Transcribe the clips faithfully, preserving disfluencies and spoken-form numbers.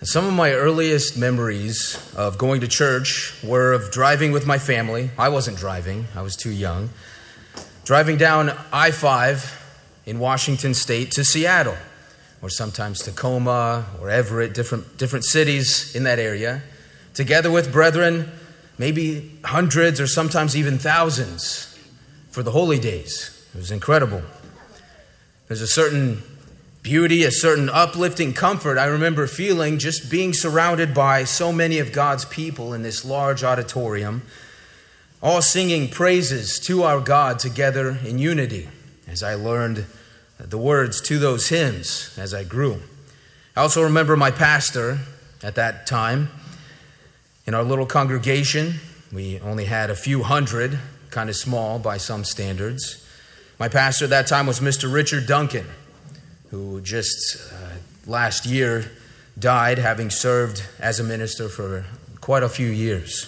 Some of my earliest memories of going to church were of driving with my family. I wasn't driving, I was too young. Driving down I five in Washington State to Seattle, or sometimes Tacoma or Everett, different, different cities in that area, together with brethren, maybe hundreds or sometimes even thousands for the holy days. It was incredible. There's a certain beauty, a certain uplifting comfort I remember feeling just being surrounded by so many of God's people in this large auditorium, all singing praises to our God together in unity, as I learned the words to those hymns as I grew. I also remember my pastor at that time. In our little congregation, we only had a few hundred, kind of small by some standards. My pastor at that time was Mister Richard Duncan, who just uh, last year died, having served as a minister for quite a few years.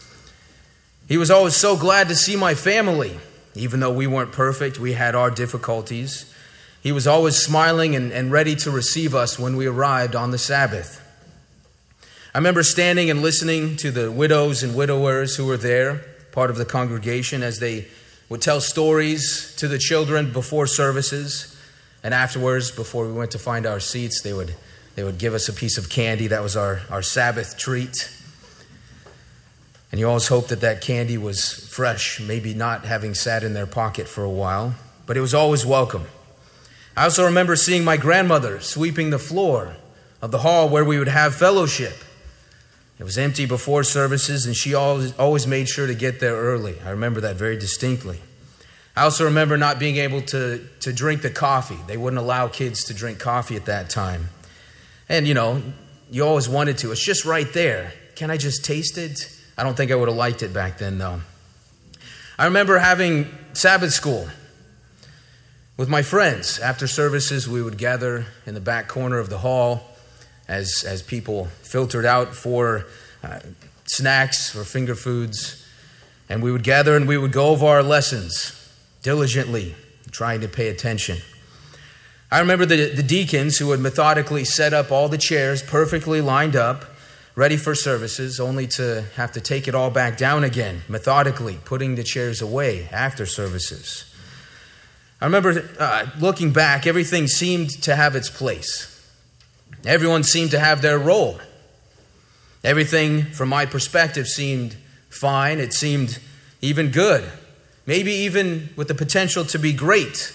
He was always so glad to see my family. Even though we weren't perfect, we had our difficulties. He was always smiling and, and ready to receive us when we arrived on the Sabbath. I remember standing and listening to the widows and widowers who were there, part of the congregation, as they would tell stories to the children before services. And afterwards, before we went to find our seats, they would they would give us a piece of candy. That was our, our Sabbath treat. And you always hoped that that candy was fresh, maybe not having sat in their pocket for a while, but it was always welcome. I also remember seeing my grandmother sweeping the floor of the hall where we would have fellowship. It was empty before services, and she always, always made sure to get there early. I remember that very distinctly. I also remember not being able to, to drink the coffee. They wouldn't allow kids to drink coffee at that time. And, you know, you always wanted to. It's just right there. Can I just taste it? I don't think I would have liked it back then, though. I remember having Sabbath school with my friends. After services, we would gather in the back corner of the hall as, as people filtered out for uh, snacks or finger foods. And we would gather and we would go over our lessons diligently, trying to pay attention. I remember the, the deacons who would methodically set up all the chairs perfectly lined up, ready for services, only to have to take it all back down again, methodically putting the chairs away after services. I remember uh, looking back, everything seemed to have its place. Everyone seemed to have their role. Everything, from my perspective, seemed fine. It seemed even good. Maybe even with the potential to be great.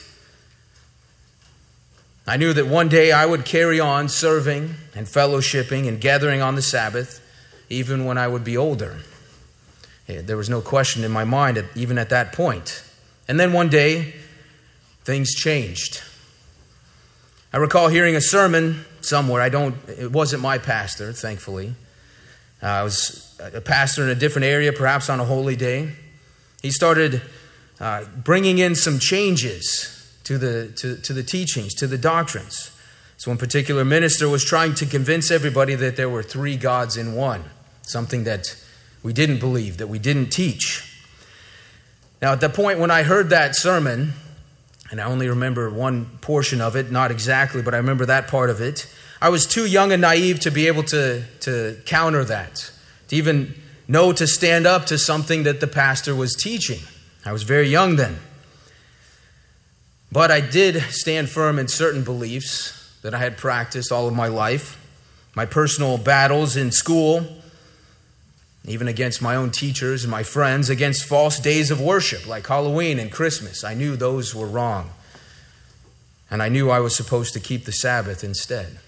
I knew that one day I would carry on serving and fellowshipping and gathering on the Sabbath, even when I would be older. There was no question in my mind, even at that point. And then one day, things changed. I recall hearing a sermon somewhere. I don't. It wasn't my pastor, thankfully. Uh, I was a pastor in a different area, perhaps on a holy day. He started uh, bringing in some changes to the to, to the teachings, to the doctrines. So one particular minister was trying to convince everybody that there were three gods in one, something that we didn't believe, that we didn't teach. Now, at the point when I heard that sermon, and I only remember one portion of it, not exactly, but I remember that part of it, I was too young and naive to be able to, to counter that, to even know to stand up to something that the pastor was teaching. I was very young then. But I did stand firm in certain beliefs that I had practiced all of my life. My personal battles in school, even against my own teachers and my friends, against false days of worship like Halloween and Christmas. I knew those were wrong. And I knew I was supposed to keep the Sabbath instead.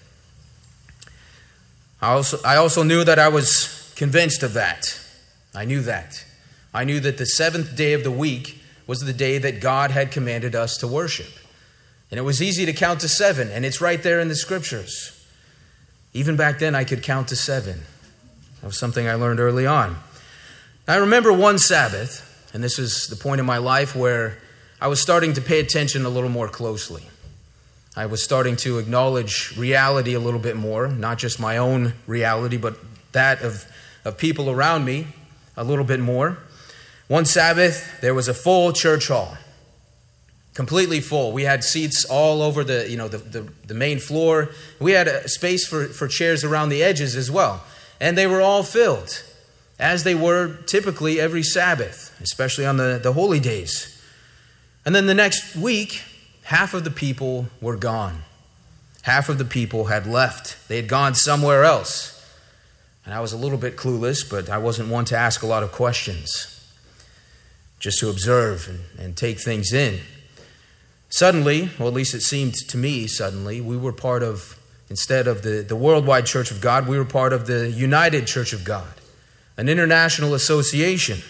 I also, I also knew that I was convinced of that. I knew that. I knew that the seventh day of the week was the day that God had commanded us to worship. And it was easy to count to seven, and it's right there in the scriptures. Even back then, I could count to seven. That was something I learned early on. I remember one Sabbath, and this is the point in my life where I was starting to pay attention a little more closely. I was starting to acknowledge reality a little bit more, not just my own reality, but that of, of people around me a little bit more. One Sabbath, there was a full church hall. completely full. We had seats all over the, you know, the, the, the main floor. We had a space for, for chairs around the edges as well. And they were all filled, as they were typically every Sabbath, especially on the, the holy days. And then the next week, half of the people were gone. Half of the people had left. They had gone somewhere else. And I was a little bit clueless, but I wasn't one to ask a lot of questions, just to observe and, and take things in. Suddenly, or at least it seemed to me suddenly, we were part of, instead of the, the Worldwide Church of God, we were part of the United Church of God, an international association.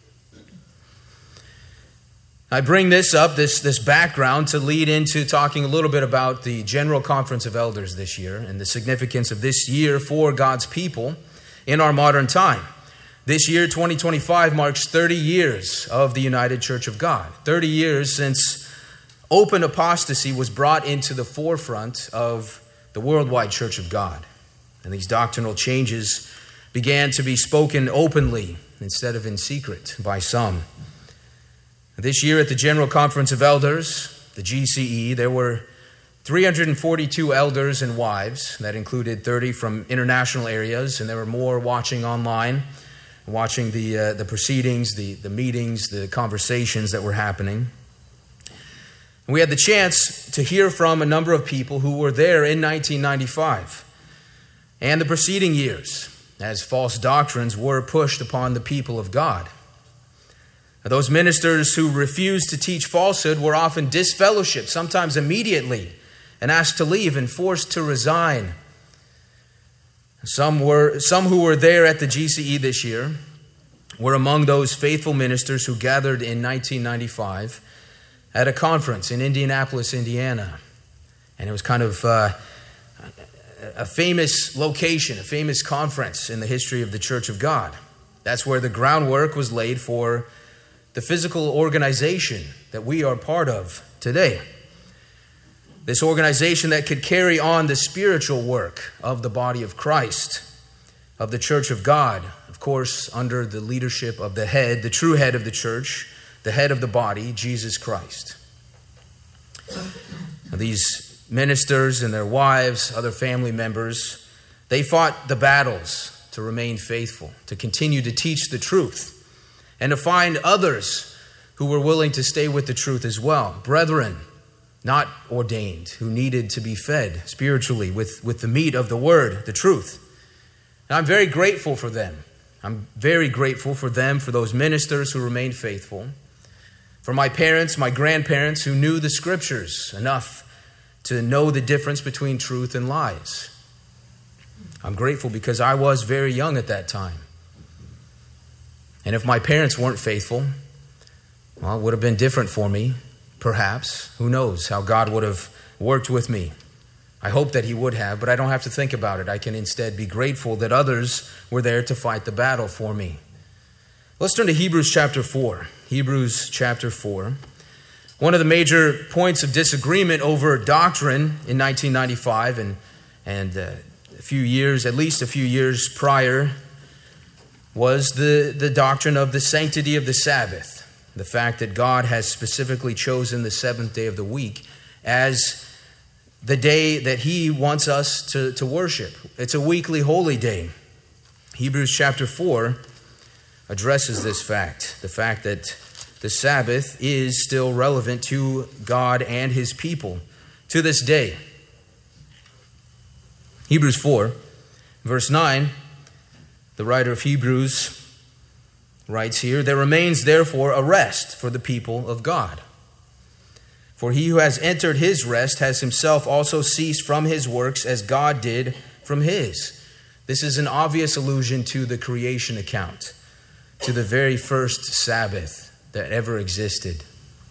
I bring this up, this, this background, to lead into talking a little bit about the General Conference of Elders this year and the significance of this year for God's people in our modern time. This year, twenty twenty-five, marks thirty years of the United Church of God. thirty years since open apostasy was brought into the forefront of the Worldwide Church of God. And these doctrinal changes began to be spoken openly instead of in secret by some. This year at the General Conference of Elders, the G C E, there were three hundred forty-two elders and wives. That included thirty from international areas, and there were more watching online, watching the uh, the proceedings, the, the meetings, the conversations that were happening. And we had the chance to hear from a number of people who were there in nineteen ninety-five and the preceding years, as false doctrines were pushed upon the people of God. Those ministers who refused to teach falsehood were often disfellowshipped, sometimes immediately, and asked to leave and forced to resign. Some were some who were there at the G C E this year were among those faithful ministers who gathered in nineteen ninety-five at a conference in Indianapolis, Indiana. And it was kind of uh, a famous location, a famous conference in the history of the Church of God. That's where the groundwork was laid for the physical organization that we are part of today. This organization that could carry on the spiritual work of the body of Christ, of the Church of God, of course, under the leadership of the head, the true head of the church, the head of the body, Jesus Christ. Now, these ministers and their wives, other family members, they fought the battles to remain faithful, to continue to teach the truth, and to find others who were willing to stay with the truth as well. Brethren, not ordained, who needed to be fed spiritually with, with the meat of the word, the truth. And I'm very grateful for them. I'm very grateful for them, for those ministers who remained faithful, for my parents, my grandparents who knew the scriptures enough to know the difference between truth and lies. I'm grateful because I was very young at that time. And if my parents weren't faithful, well, it would have been different for me. Perhaps. Who knows how God would have worked with me. I hope that he would have, but I don't have to think about it. I can instead be grateful that others were there to fight the battle for me. Let's turn to Hebrews chapter four. Hebrews chapter four. One of the major points of disagreement over doctrine in nineteen ninety-five and, and uh, a few years, at least a few years prior, was the, the doctrine of the sanctity of the Sabbath. The fact that God has specifically chosen the seventh day of the week as the day that he wants us to, to worship. It's a weekly holy day. Hebrews chapter four addresses this fact, the fact that the Sabbath is still relevant to God and his people to this day. Hebrews four, verse nine, the writer of Hebrews writes here, "There remains therefore a rest for the people of God. For he who has entered his rest has himself also ceased from his works as God did from his." This is an obvious allusion to the creation account, to the very first Sabbath that ever existed.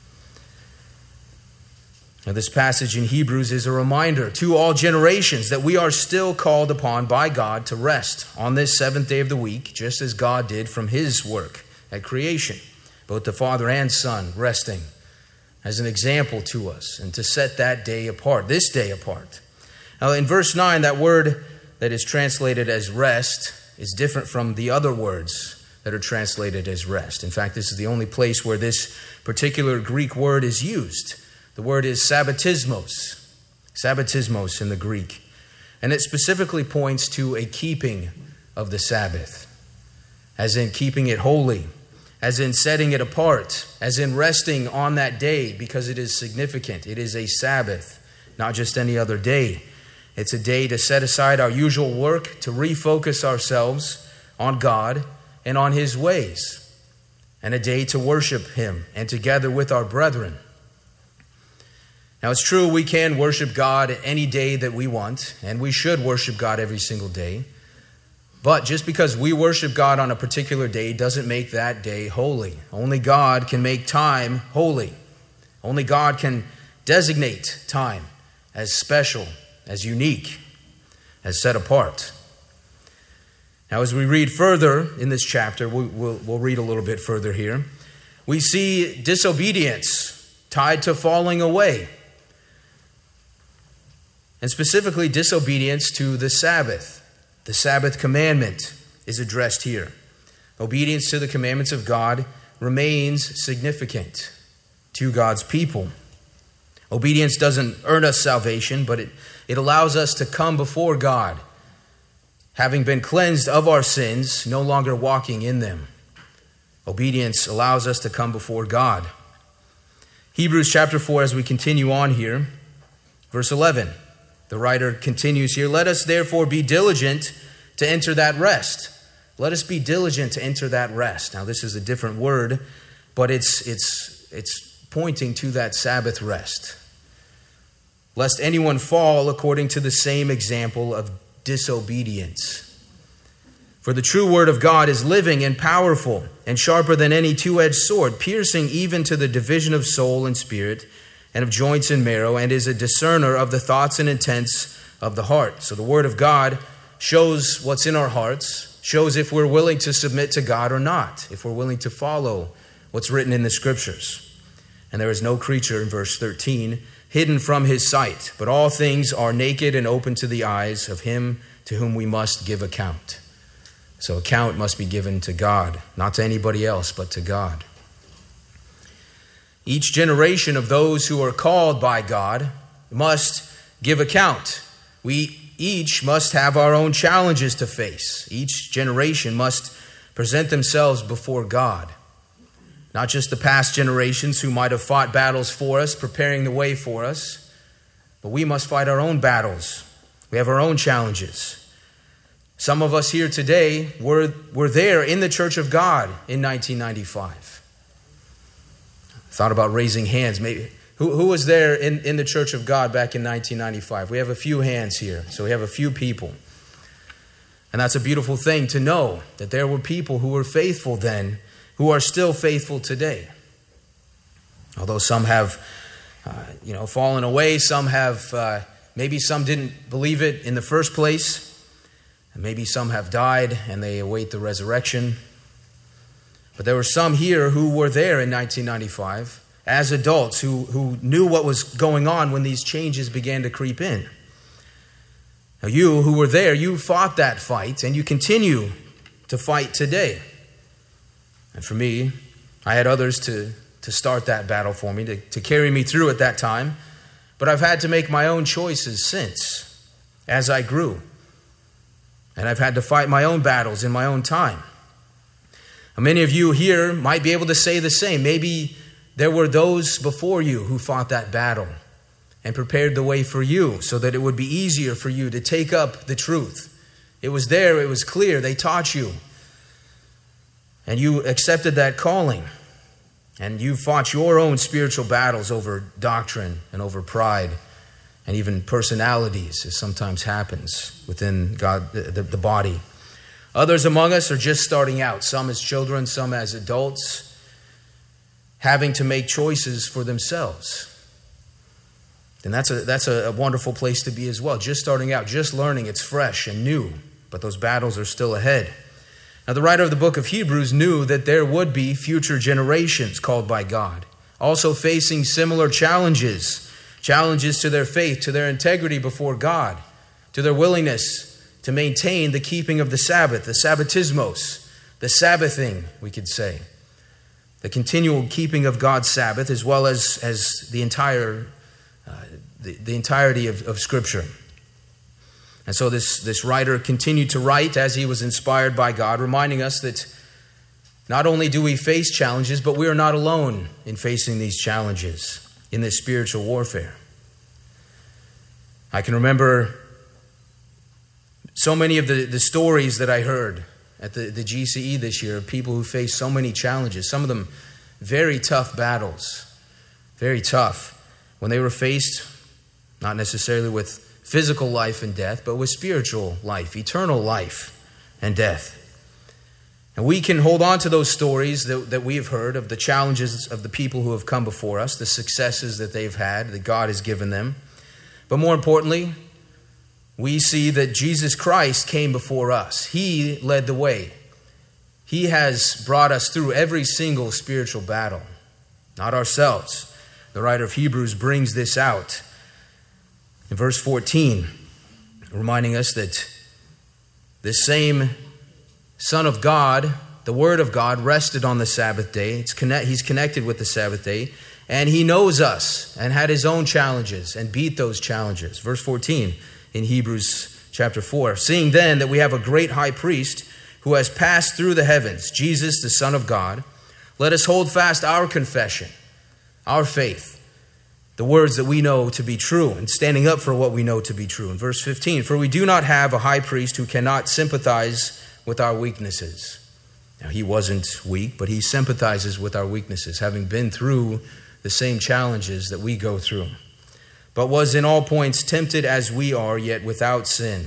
Now, this passage in Hebrews is a reminder to all generations that we are still called upon by God to rest on this seventh day of the week, just as God did from his work at creation, both the Father and Son resting as an example to us and to set that day apart, this day apart. Now, in verse nine, that word that is translated as rest is different from the other words that are translated as rest. In fact, this is the only place where this particular Greek word is used. The word is sabbatismos, sabbatismos in the Greek. And it specifically points to a keeping of the Sabbath, as in keeping it holy, as in setting it apart, as in resting on that day because it is significant. It is a Sabbath, not just any other day. It's a day to set aside our usual work, to refocus ourselves on God and on His ways, and a day to worship Him and to gather with our brethren. Now, it's true we can worship God any day that we want, and we should worship God every single day. But just because we worship God on a particular day doesn't make that day holy. Only God can make time holy. Only God can designate time as special, as unique, as set apart. Now, as we read further in this chapter, we'll, we'll, we'll read a little bit further here. We see disobedience tied to falling away. And specifically, disobedience to the Sabbath. The Sabbath commandment is addressed here. Obedience to the commandments of God remains significant to God's people. Obedience doesn't earn us salvation, but it, it allows us to come before God, having been cleansed of our sins, no longer walking in them. Obedience allows us to come before God. Hebrews chapter four, as we continue on here, verse eleven. The writer continues here, let us therefore be diligent to enter that rest. Let us be diligent to enter that rest. Now, this is a different word, but it's it's it's pointing to that Sabbath rest. Lest anyone fall according to the same example of disobedience. For the true word of God is living and powerful and sharper than any two-edged sword, piercing even to the division of soul and spirit, and of joints and marrow, and is a discerner of the thoughts and intents of the heart. So the Word of God shows what's in our hearts, shows if we're willing to submit to God or not, if we're willing to follow what's written in the Scriptures. And there is no creature, in verse thirteen, hidden from His sight, but all things are naked and open to the eyes of Him to whom we must give account. So account must be given to God, not to anybody else, but to God. Each generation of those who are called by God must give account. We each must have our own challenges to face. Each generation must present themselves before God. Not just the past generations who might have fought battles for us, preparing the way for us, but we must fight our own battles. We have our own challenges. Some of us here today were, were there in the Church of God in nineteen ninety-five. Thought about raising hands. Maybe who, who was there in, in the Church of God back in nineteen ninety-five? We have a few hands here, so we have a few people. And that's a beautiful thing to know, that there were people who were faithful then, who are still faithful today. Although some have, uh, you know, fallen away, some have, uh, maybe some didn't believe it in the first place, and maybe some have died and they await the resurrection. But there were some here who were there in nineteen ninety-five as adults who, who knew what was going on when these changes began to creep in. Now you who were there, you fought that fight and you continue to fight today. And for me, I had others to, to start that battle for me, to, to carry me through at that time. But I've had to make my own choices since, as I grew. And I've had to fight my own battles in my own time. Many of you here might be able to say the same. Maybe there were those before you who fought that battle and prepared the way for you so that it would be easier for you to take up the truth. It was there, it was clear, they taught you. And you accepted that calling. And you fought your own spiritual battles over doctrine and over pride and even personalities, as sometimes happens within God, the, the body. Others among us are just starting out, some as children, some as adults, having to make choices for themselves. And that's a that's a, a wonderful place to be as well. Just starting out, just learning, it's fresh and new, but those battles are still ahead. Now, the writer of the book of Hebrews knew that there would be future generations called by God, also facing similar challenges, challenges to their faith, to their integrity before God, to their willingness to maintain the keeping of the Sabbath, the Sabbatismos, the Sabbathing, we could say. the continual keeping of God's Sabbath, as well as, as the entire uh, the, the entirety of, of Scripture. And so this, this writer continued to write as he was inspired by God, reminding us that not only do we face challenges, but we are not alone in facing these challenges in this spiritual warfare. I can remember so many of the, the stories that I heard at the, the G C E this year of people who faced so many challenges, some of them very tough battles, very tough, when they were faced not necessarily with physical life and death, but with spiritual life, eternal life and death. And we can hold on to those stories that, that we've heard of the challenges of the people who have come before us, the successes that they've had, that God has given them. But more importantly, we see that Jesus Christ came before us. He led the way. He has brought us through every single spiritual battle, not ourselves. The writer of Hebrews brings this out in verse fourteen, reminding us that this same Son of God, the Word of God, rested on the Sabbath day. It's connect, he's connected with the Sabbath day, and he knows us and had his own challenges and beat those challenges. Verse fourteen in Hebrews chapter four, seeing then that we have a great high priest who has passed through the heavens, Jesus, the Son of God, let us hold fast our confession, our faith, the words that we know to be true, and standing up for what we know to be true. In verse fifteen, for we do not have a high priest who cannot sympathize with our weaknesses. Now, he wasn't weak, but he sympathizes with our weaknesses, having been through the same challenges that we go through, but was in all points tempted as we are, yet without sin.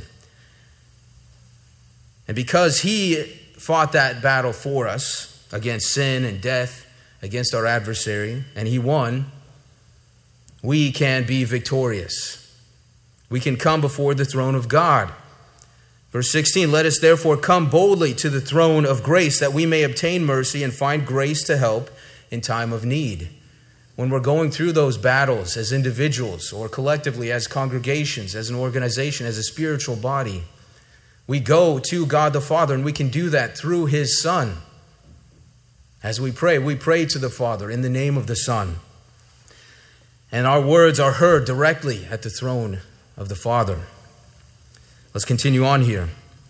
And because he fought that battle for us against sin and death, against our adversary, and he won, we can be victorious. We can come before the throne of God. Verse sixteen, let us therefore come boldly to the throne of grace, that we may obtain mercy and find grace to help in time of need. When we're going through those battles as individuals or collectively as congregations, as an organization, as a spiritual body, we go to God the Father, and we can do that through his Son. As we pray, we pray to the Father in the name of the Son. And our words are heard directly at the throne of the Father. Let's continue on here.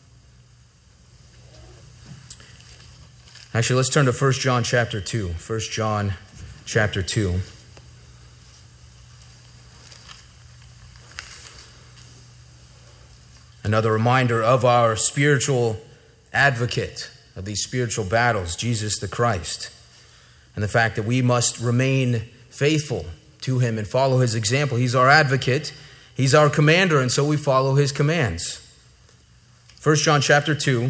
Actually, let's turn to First John chapter two. First John chapter two. Another reminder of our spiritual advocate of these spiritual battles, Jesus the Christ, and the fact that we must remain faithful to him and follow his example. He's our advocate. He's our commander, and so we follow his commands. First John chapter two.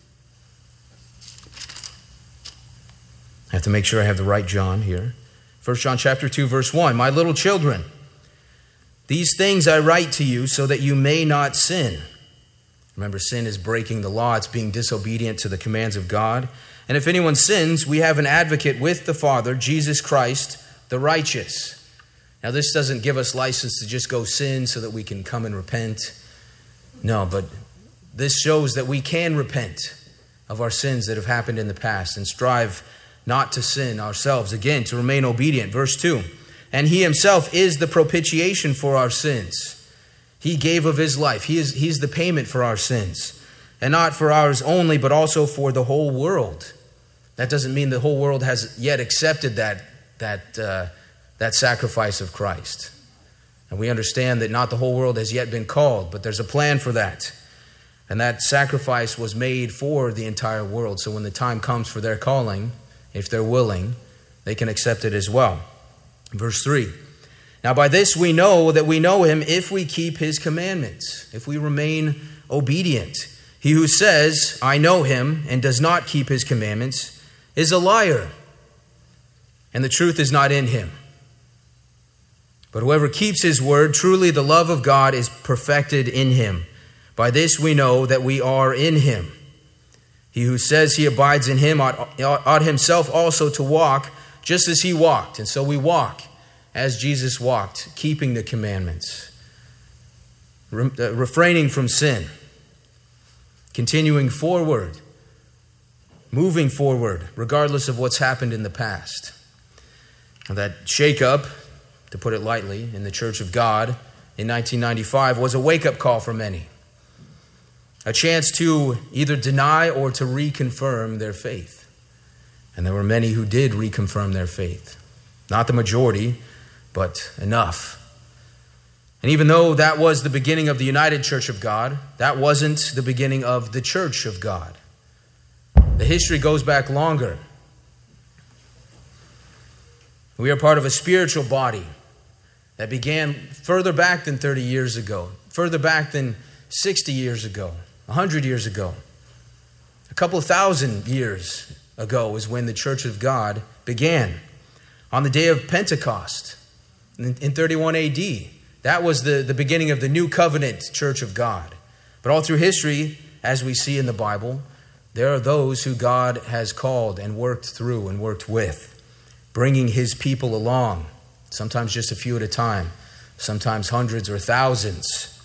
I have to make sure I have the right John here. First John chapter two, verse one. My little children, these things I write to you so that you may not sin. Remember, sin is breaking the law. It's being disobedient to the commands of God. And if anyone sins, we have an advocate with the Father, Jesus Christ, the righteous. Now, this doesn't give us license to just go sin so that we can come and repent. No, but this shows that we can repent of our sins that have happened in the past and strive not to sin ourselves again, to remain obedient. Verse two, and he himself is the propitiation for our sins. He gave of his life. He is he's the payment for our sins, and not for ours only, but also for the whole world. That doesn't mean the whole world has yet accepted that that uh, that sacrifice of Christ. And we understand that not the whole world has yet been called, but there's a plan for that. And that sacrifice was made for the entire world. So when the time comes for their calling, if they're willing, they can accept it as well. Verse three. Now by this we know that we know him if we keep his commandments, if we remain obedient. He who says, I know him, and does not keep his commandments, is a liar, and the truth is not in him. But whoever keeps his word, truly the love of God is perfected in him. By this we know that we are in him. He who says he abides in him ought, ought himself also to walk just as he walked. And so we walk as Jesus walked, keeping the commandments, re- uh, refraining from sin, continuing forward moving forward, regardless of what's happened in the past. And that shake-up, to put it lightly, in the Church of God in nineteen ninety-five was a wake-up call for many. A chance to either deny or to reconfirm their faith. And there were many who did reconfirm their faith. Not the majority, but enough. And even though that was the beginning of the United Church of God, that wasn't the beginning of the Church of God. The history goes back longer. We are part of a spiritual body that began further back than thirty years ago, further back than sixty years ago, one hundred years ago. A couple of thousand years ago is when the Church of God began. On the day of Pentecost in thirty-one A D, that was the, the beginning of the New Covenant Church of God. But all through history, as we see in the Bible, there are those who God has called and worked through and worked with, bringing his people along, sometimes just a few at a time, sometimes hundreds or thousands.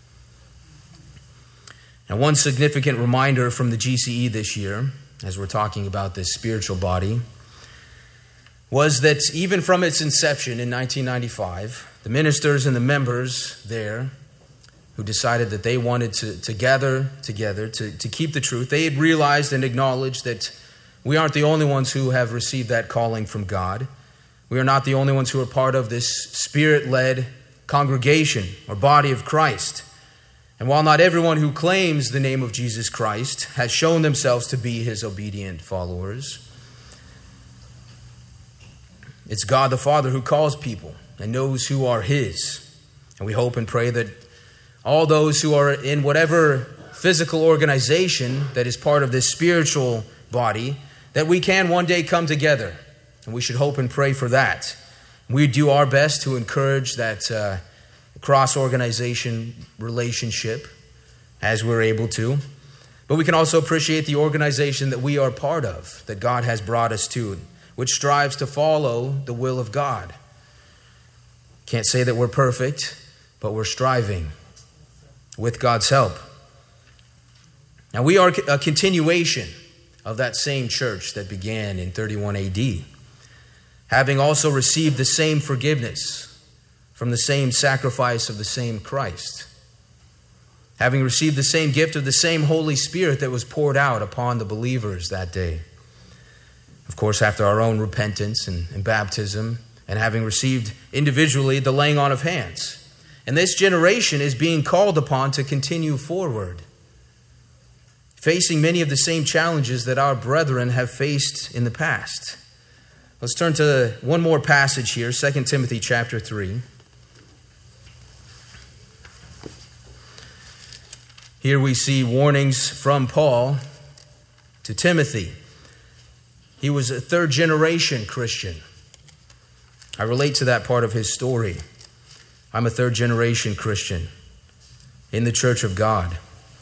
Now, one significant reminder from the G C E this year, as we're talking about this spiritual body, was that even from its inception in nineteen ninety-five, the ministers and the members there who decided that they wanted to, to gather together to, to keep the truth, they had realized and acknowledged that we aren't the only ones who have received that calling from God. We are not the only ones who are part of this Spirit-led congregation or body of Christ. And while not everyone who claims the name of Jesus Christ has shown themselves to be his obedient followers, it's God the Father who calls people and knows who are his. And we hope and pray that all those who are in whatever physical organization that is part of this spiritual body, that we can one day come together. And we should hope and pray for that. We do our best to encourage that uh, cross-organization relationship as we're able to. But we can also appreciate the organization that we are part of, that God has brought us to, which strives to follow the will of God. Can't say that we're perfect, but we're striving with God's help. Now, we are a continuation of that same church that began in thirty-one A D, having also received the same forgiveness from the same sacrifice of the same Christ, having received the same gift of the same Holy Spirit that was poured out upon the believers that day. Of course, after our own repentance and, and baptism, and having received individually the laying on of hands. And this generation is being called upon to continue forward, facing many of the same challenges that our brethren have faced in the past. Let's turn to one more passage here, Second Timothy chapter three. Here we see warnings from Paul to Timothy. He was a third generation Christian. I relate to that part of his story. I'm a third generation Christian in the church of God.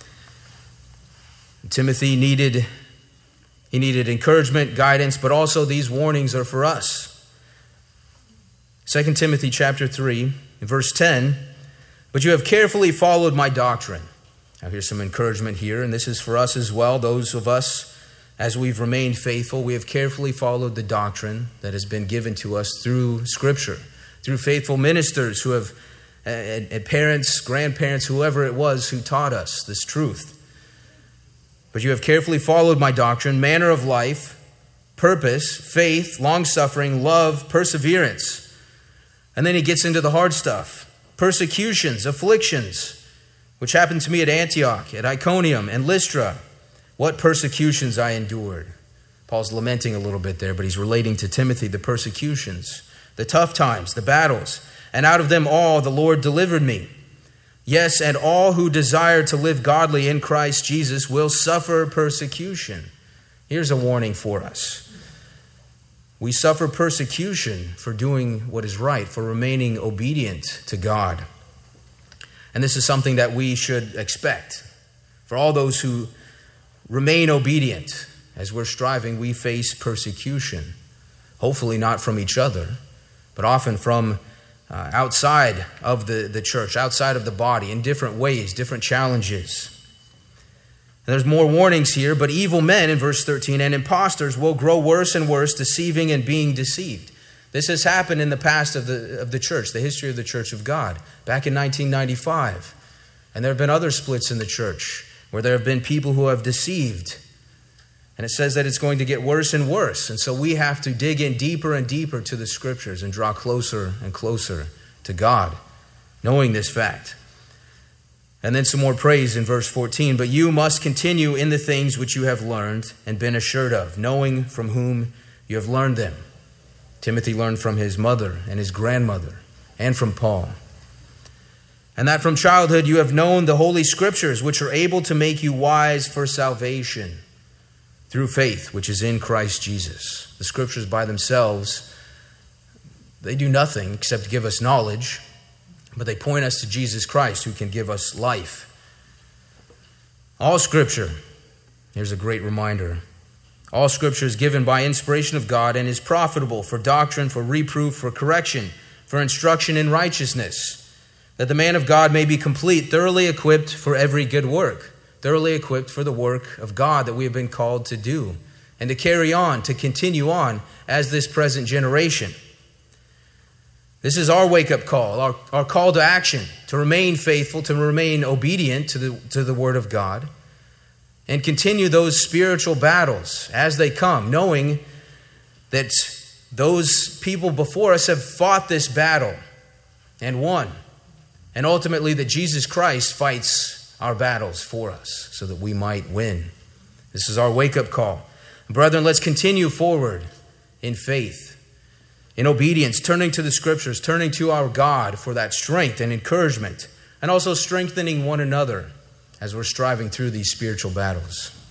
Timothy needed, he needed encouragement, guidance, but also these warnings are for us. Second Timothy chapter three, verse ten, but you have carefully followed my doctrine. Now here's some encouragement here, and this is for us as well, those of us, as we've remained faithful, we have carefully followed the doctrine that has been given to us through Scripture, through faithful ministers who have, and, and parents, grandparents, whoever it was who taught us this truth. But you have carefully followed my doctrine, manner of life, purpose, faith, long-suffering, love, perseverance. And then he gets into the hard stuff. Persecutions, afflictions, which happened to me at Antioch, at Iconium, and Lystra. What persecutions I endured. Paul's lamenting a little bit there, but he's relating to Timothy the persecutions, the tough times, the battles. And out of them all the Lord delivered me. Yes, and all who desire to live godly in Christ Jesus will suffer persecution. Here's a warning for us. We suffer persecution for doing what is right, for remaining obedient to God. And this is something that we should expect. For all those who remain obedient, as we're striving, we face persecution. Hopefully not from each other, but often from uh, outside of the, the church, outside of the body, in different ways, different challenges. And there's more warnings here, but evil men, in verse thirteen, and impostors will grow worse and worse, deceiving and being deceived. This has happened in the past of the, of the church, the history of the Church of God, back in nineteen ninety-five. And there have been other splits in the church where there have been people who have deceived. And it says that it's going to get worse and worse. And so we have to dig in deeper and deeper to the Scriptures and draw closer and closer to God, knowing this fact. And then some more praise in verse fourteen. But you must continue in the things which you have learned and been assured of, knowing from whom you have learned them. Timothy learned from his mother and his grandmother and from Paul. And that from childhood you have known the Holy Scriptures, which are able to make you wise for salvation through faith, which is in Christ Jesus. The Scriptures by themselves, they do nothing except give us knowledge, but they point us to Jesus Christ, who can give us life. All Scripture, here's a great reminder, all Scripture is given by inspiration of God and is profitable for doctrine, for reproof, for correction, for instruction in righteousness, that the man of God may be complete, thoroughly equipped for every good work, thoroughly equipped for the work of God that we have been called to do, and to carry on, to continue on as this present generation. This is our wake-up call, our, our call to action, to remain faithful, to remain obedient to the, to the Word of God, and continue those spiritual battles as they come, knowing that those people before us have fought this battle and won, and ultimately that Jesus Christ fights our battles for us so that we might win. This is our wake-up call. Brethren, let's continue forward in faith, in obedience, turning to the Scriptures, turning to our God for that strength and encouragement, and also strengthening one another as we're striving through these spiritual battles.